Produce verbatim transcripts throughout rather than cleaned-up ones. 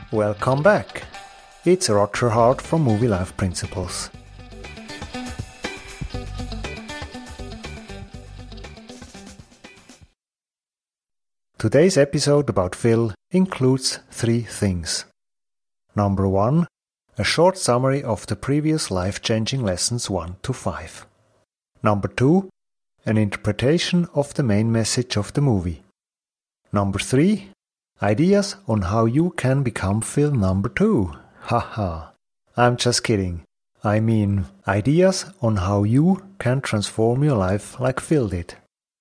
Welcome back! It's Roger Hart from Movie Life Principles. Today's episode about Phil includes three things. Number one, a short summary of the previous life-changing lessons one to five. Number two, an interpretation of the main message of the movie. Number three, ideas on how you can become Phil number two. Haha, I'm just kidding. I mean, ideas on how you can transform your life like Phil did.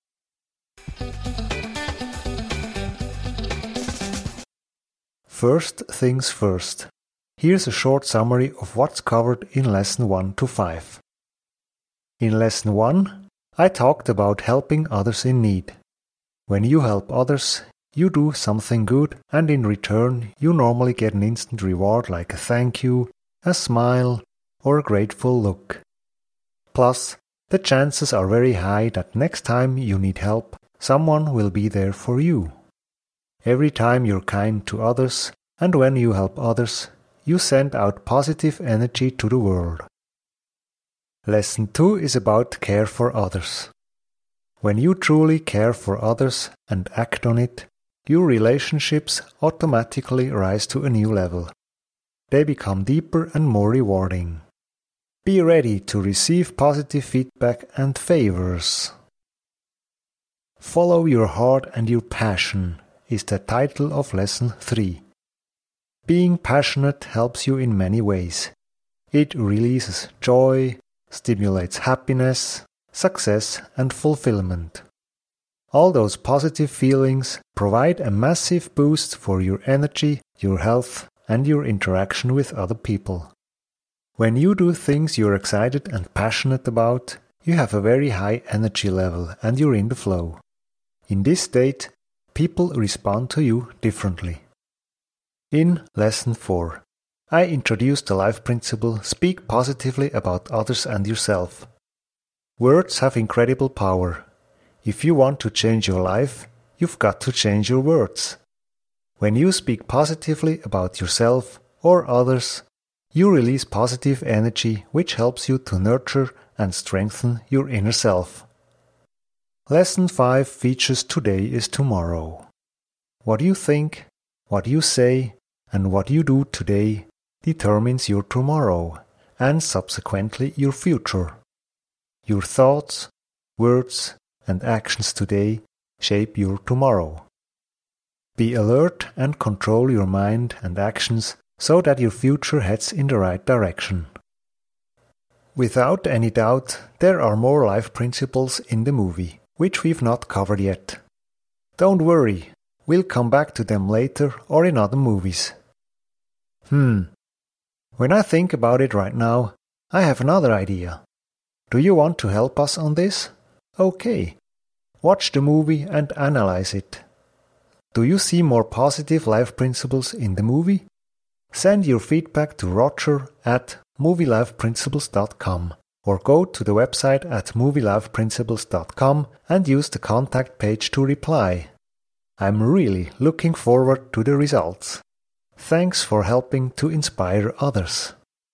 First things first. Here's a short summary of what's covered in lesson one to five. In lesson one, I talked about helping others in need. When you help others, you do something good, and in return you normally get an instant reward like a thank you, a smile, or a grateful look. Plus, the chances are very high that next time you need help, someone will be there for you. Every time you're kind to others, and when you help others, you send out positive energy to the world. Lesson two is about care for others. When you truly care for others and act on it, your relationships automatically rise to a new level. They become deeper and more rewarding. Be ready to receive positive feedback and favors. Follow your heart and your passion is the title of lesson three. Being passionate helps you in many ways. It releases joy, stimulates happiness, success, and fulfillment. All those positive feelings provide a massive boost for your energy, your health, and your interaction with other people. When you do things you're excited and passionate about, you have a very high energy level and you're in the flow. In this state, people respond to you differently. In Lesson four, I introduced the life principle Speak positively about others and yourself. Words have incredible power. If you want to change your life, you've got to change your words. When you speak positively about yourself or others, you release positive energy which helps you to nurture and strengthen your inner self. Lesson five features Today is Tomorrow. What you think, what you say, and what you do today determines your tomorrow and subsequently your future. Your thoughts, words, and actions today shape your tomorrow. Be alert and control your mind and actions so that your future heads in the right direction. Without any doubt, there are more life principles in the movie, which we've not covered yet. Don't worry, we'll come back to them later or in other movies. Hmm. When I think about it right now, I have another idea. Do you want to help us on this? Okay. Watch the movie and analyze it. Do you see more positive life principles in the movie? Send your feedback to Roger at movie life principles dot com or go to the website at movie life principles dot com and use the contact page to reply. I'm really looking forward to the results. Thanks for helping to inspire others.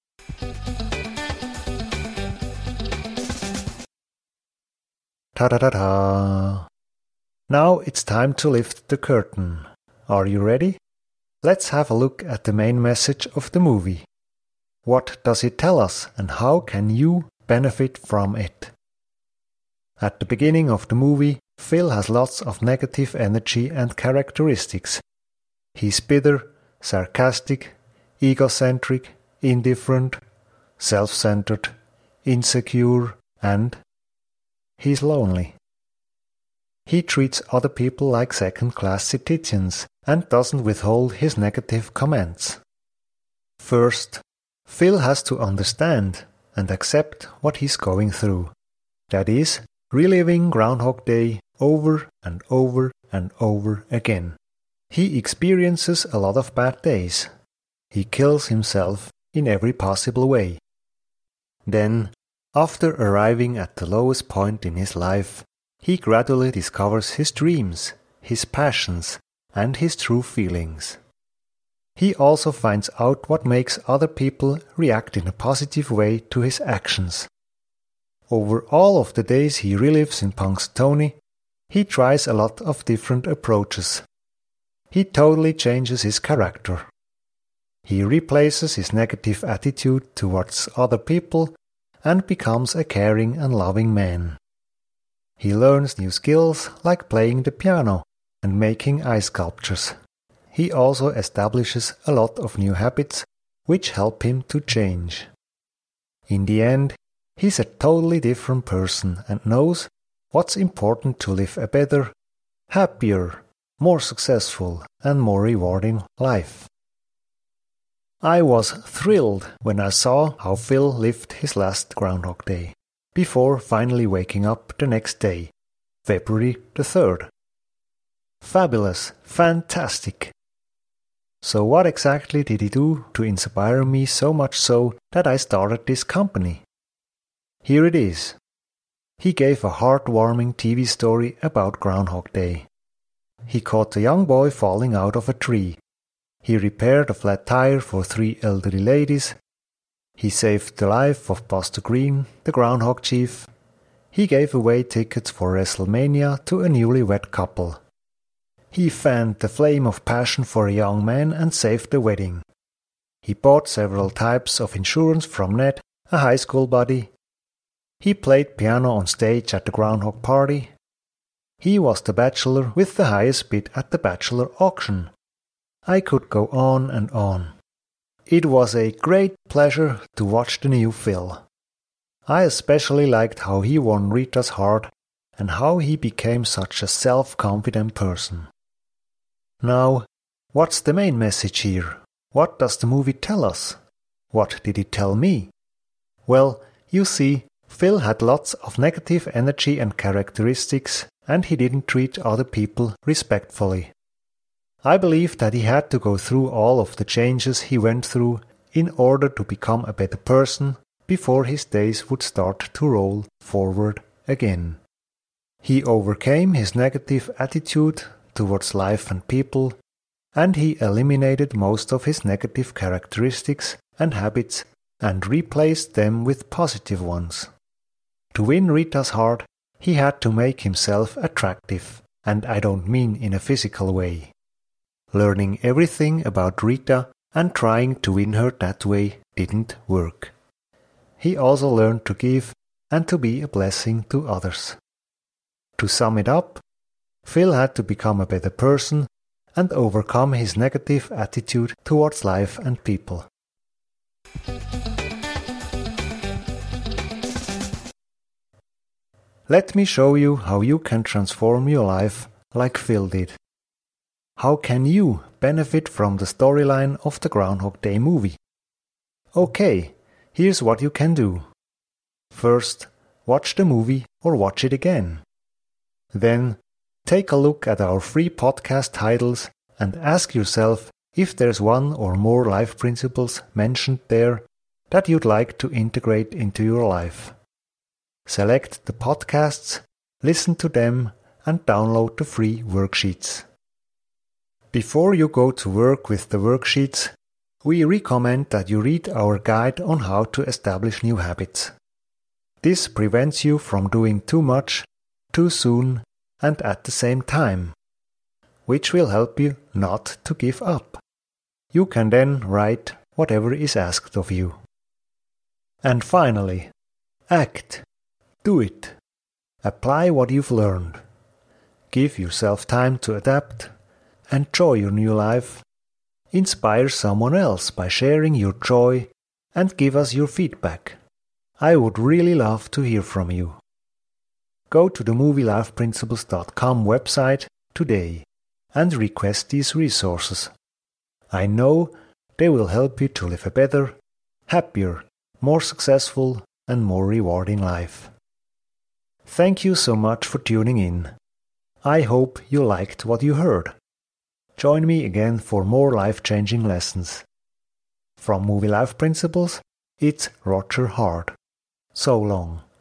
Ta-da-da-da! Now it's time to lift the curtain. Are you ready? Let's have a look at the main message of the movie. What does it tell us and how can you benefit from it? At the beginning of the movie, Phil has lots of negative energy and characteristics. He's bitter, sarcastic, egocentric, indifferent, self-centered, insecure, and he's lonely. He treats other people like second-class citizens and doesn't withhold his negative comments. First, Phil has to understand and accept what he's going through. That is, reliving Groundhog Day over and over and over again. He experiences a lot of bad days. He kills himself in every possible way. Then, after arriving at the lowest point in his life, he gradually discovers his dreams, his passions, and his true feelings. He also finds out what makes other people react in a positive way to his actions. Over all of the days he relives in Punxsutawney, he tries a lot of different approaches. He totally changes his character. He replaces his negative attitude towards other people and becomes a caring and loving man. He learns new skills like playing the piano and making ice sculptures. He also establishes a lot of new habits which help him to change. In the end, he's a totally different person and knows what's important to live a better, happier, more successful and more rewarding life. I was thrilled when I saw how Phil lived his last Groundhog Day, before finally waking up the next day, February the third. Fabulous, fantastic. So what exactly did he do to inspire me so much so that I started this company? Here it is. He gave a heartwarming T V story about Groundhog Day. He caught a young boy falling out of a tree. He repaired a flat tire for three elderly ladies. He saved the life of Buster Green, the Groundhog Chief. He gave away tickets for WrestleMania to a newlywed couple. He fanned the flame of passion for a young man and saved the wedding. He bought several types of insurance from Ned, a high school buddy. He played piano on stage at the Groundhog Party. He was the bachelor with the highest bid at the bachelor auction. I could go on and on. It was a great pleasure to watch the new Phil. I especially liked how he won Rita's heart and how he became such a self-confident person. Now, what's the main message here? What does the movie tell us? What did it tell me? Well, you see, Phil had lots of negative energy and characteristics, and he didn't treat other people respectfully. I believe that he had to go through all of the changes he went through in order to become a better person before his days would start to roll forward again. He overcame his negative attitude towards life and people, and he eliminated most of his negative characteristics and habits and replaced them with positive ones. To win Rita's heart, he had to make himself attractive, and I don't mean in a physical way. Learning everything about Rita and trying to win her that way didn't work. He also learned to give and to be a blessing to others. To sum it up, Phil had to become a better person and overcome his negative attitude towards life and people. Let me show you how you can transform your life like Phil did. How can you benefit from the storyline of the Groundhog Day movie? Okay, here's what you can do. First, watch the movie or watch it again. Then, take a look at our free podcast titles and ask yourself if there's one or more life principles mentioned there that you'd like to integrate into your life. Select the podcasts, listen to them, and download the free worksheets. Before you go to work with the worksheets, we recommend that you read our guide on how to establish new habits. This prevents you from doing too much, too soon, and at the same time, which will help you not to give up. You can then write whatever is asked of you. And finally, act. Do it. Apply what you've learned. Give yourself time to adapt. Enjoy your new life. Inspire someone else by sharing your joy and give us your feedback. I would really love to hear from you. Go to the movie life principles dot com website today and request these resources. I know they will help you to live a better, happier, more successful, and more rewarding life. Thank you so much for tuning in. I hope you liked what you heard. Join me again for more life-changing lessons. From Movie Life Principles, it's Roger Hart. So long.